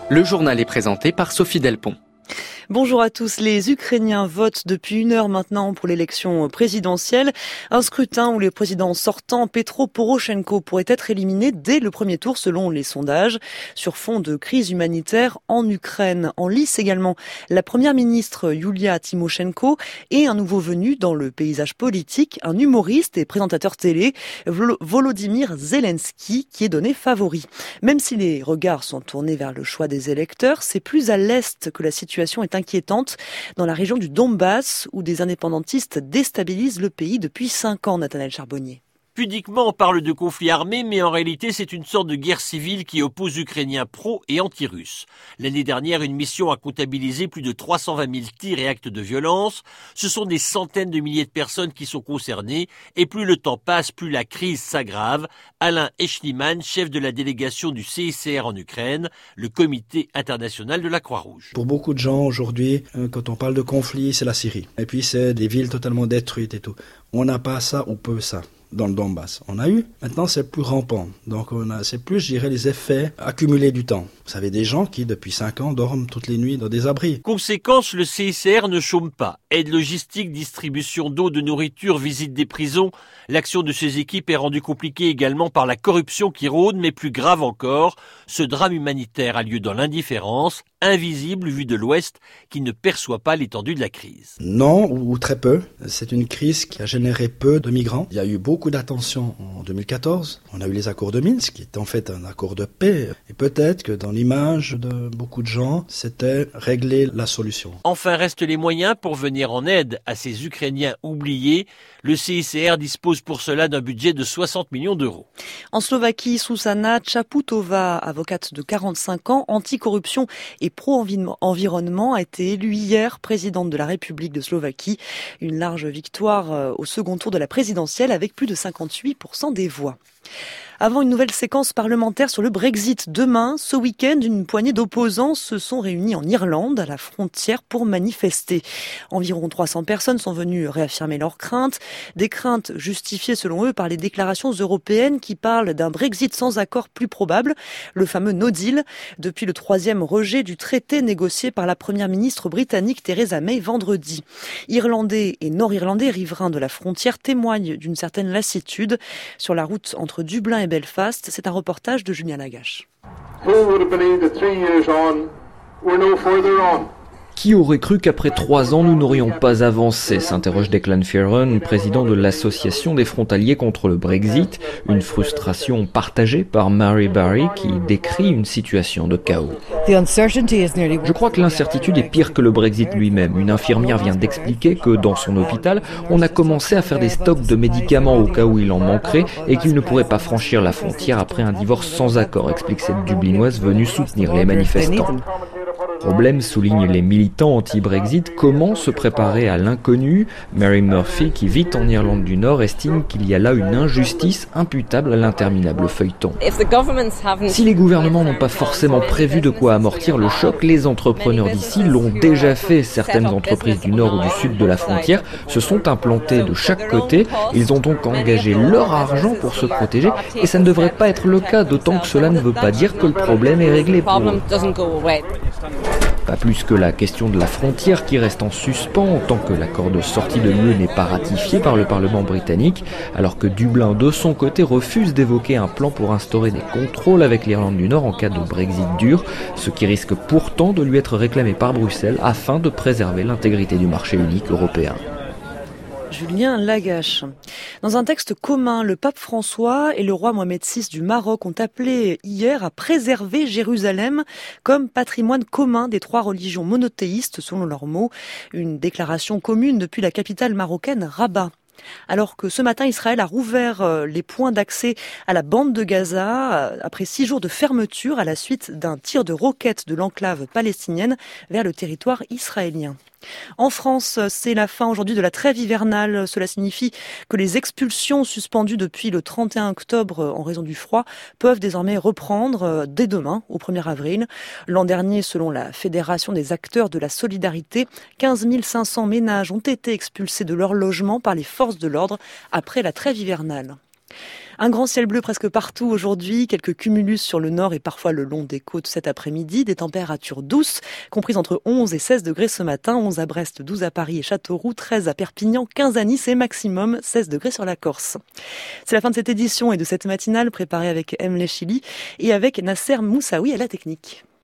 Le journal est présenté par Sophie Delpont. Bonjour à tous. Les Ukrainiens votent depuis 1 heure maintenant pour l'élection présidentielle. Un scrutin où le président sortant, Petro Poroshenko, pourrait être éliminé dès le premier tour selon les sondages. Sur fond de crise humanitaire en Ukraine. En lice également la première ministre Yulia Tymoshenko et un nouveau venu dans le paysage politique, un humoriste et présentateur télé, Volodymyr Zelensky, qui est donné favori. Même si les regards sont tournés vers le choix des électeurs, c'est plus à l'est que la situation est inquiétante dans la région du Donbass où des indépendantistes déstabilisent le pays depuis 5 ans, Nathanaël Charbonnier. Pudiquement, on parle de conflit armé, mais en réalité, c'est une sorte de guerre civile qui oppose Ukrainiens pro et anti-russes. L'année dernière, une mission a comptabilisé plus de 320 000 tirs et actes de violence. Ce sont des centaines de milliers de personnes qui sont concernées, et plus le temps passe, plus la crise s'aggrave. Alain Echliman, chef de la délégation du CICR en Ukraine, le Comité international de la Croix-Rouge. Pour beaucoup de gens aujourd'hui, quand on parle de conflit, c'est la Syrie. Et puis c'est des villes totalement détruites et tout. On n'a pas ça ou peu ça. Dans le Donbass. On a eu, maintenant c'est plus rampant. Donc c'est plus, je dirais, les effets accumulés du temps. Vous savez, des gens qui, depuis 5 ans, dorment toutes les nuits dans des abris. Conséquence, le CICR ne chôme pas. Aide logistique, distribution d'eau, de nourriture, visite des prisons. L'action de ces équipes est rendue compliquée également par la corruption qui rôde, mais plus grave encore, ce drame humanitaire a lieu dans l'indifférence, invisible vue de l'Ouest, qui ne perçoit pas l'étendue de la crise. Non, ou très peu. C'est une crise qui a généré peu de migrants. Il y a eu beaucoup d'attention en 2014. On a eu les accords de Minsk, qui est en fait un accord de paix. Et peut-être que dans l'image de beaucoup de gens, c'était régler la solution. Enfin, restent les moyens pour venir en aide à ces Ukrainiens oubliés. Le CICR dispose pour cela d'un budget de 60 millions d'euros. En Slovaquie, Susana Čaputová, avocate de 45 ans, anticorruption et pro-environnement, a été élue hier présidente de la République de Slovaquie. Une large victoire au second tour de la présidentielle avec plus de 58% des voix. Avant une nouvelle séquence parlementaire sur le Brexit demain, ce week-end, une poignée d'opposants se sont réunis en Irlande, à la frontière, pour manifester. Environ 300 personnes sont venues réaffirmer leurs craintes. Des craintes justifiées, selon eux, par les déclarations européennes qui parlent d'un Brexit sans accord plus probable, le fameux No Deal, depuis le 3e rejet du traité négocié par la première ministre britannique Theresa May vendredi. Irlandais et Nord-Irlandais riverains de la frontière témoignent d'une certaine lassitude. Sur la route entre Dublin et Belfast, c'est un reportage de Julien Lagache. Qui aurait cru qu'après 3 ans, nous n'aurions pas avancé, s'interroge Declan Fearon, président de l'association des frontaliers contre le Brexit, une frustration partagée par Mary Barry qui décrit une situation de chaos. Je crois que l'incertitude est pire que le Brexit lui-même. Une infirmière vient d'expliquer que dans son hôpital, on a commencé à faire des stocks de médicaments au cas où il en manquerait et qu'il ne pourrait pas franchir la frontière après un divorce sans accord, explique cette Dublinoise venue soutenir les manifestants. Problème, soulignent les militants anti-Brexit, comment se préparer à l'inconnu? Mary Murphy, qui vit en Irlande du Nord, estime qu'il y a là une injustice imputable à l'interminable feuilleton. Si les gouvernements n'ont pas forcément prévu de quoi amortir le choc, les entrepreneurs d'ici l'ont déjà fait. Certaines entreprises du nord ou du sud de la frontière se sont implantées de chaque côté. Ils ont donc engagé leur argent pour se protéger et ça ne devrait pas être le cas, d'autant que cela ne veut pas dire que le problème est réglé pour eux. Pas plus que la question de la frontière qui reste en suspens tant que l'accord de sortie de l'UE n'est pas ratifié par le Parlement britannique, alors que Dublin de son côté refuse d'évoquer un plan pour instaurer des contrôles avec l'Irlande du Nord en cas de Brexit dur, ce qui risque pourtant de lui être réclamé par Bruxelles afin de préserver l'intégrité du marché unique européen. Julien Lagache. Dans un texte commun, le pape François et le roi Mohamed VI du Maroc ont appelé hier à préserver Jérusalem comme patrimoine commun des 3 religions monothéistes, selon leurs mots. Une déclaration commune depuis la capitale marocaine, Rabat. Alors que ce matin, Israël a rouvert les points d'accès à la bande de Gaza après 6 jours de fermeture à la suite d'un tir de roquettes de l'enclave palestinienne vers le territoire israélien. En France, c'est la fin aujourd'hui de la trêve hivernale. Cela signifie que les expulsions suspendues depuis le 31 octobre en raison du froid peuvent désormais reprendre dès demain, au 1er avril. L'an dernier, selon la Fédération des acteurs de la solidarité, 15 500 ménages ont été expulsés de leur logement par les forces de l'ordre après la trêve hivernale. Un grand ciel bleu presque partout aujourd'hui, quelques cumulus sur le nord et parfois le long des côtes cet après-midi, des températures douces, comprises entre 11 et 16 degrés ce matin, 11 à Brest, 12 à Paris et Châteauroux, 13 à Perpignan, 15 à Nice et maximum 16 degrés sur la Corse. C'est la fin de cette édition et de cette matinale préparée avec Emle Chili et avec Nasser Moussaoui à la technique.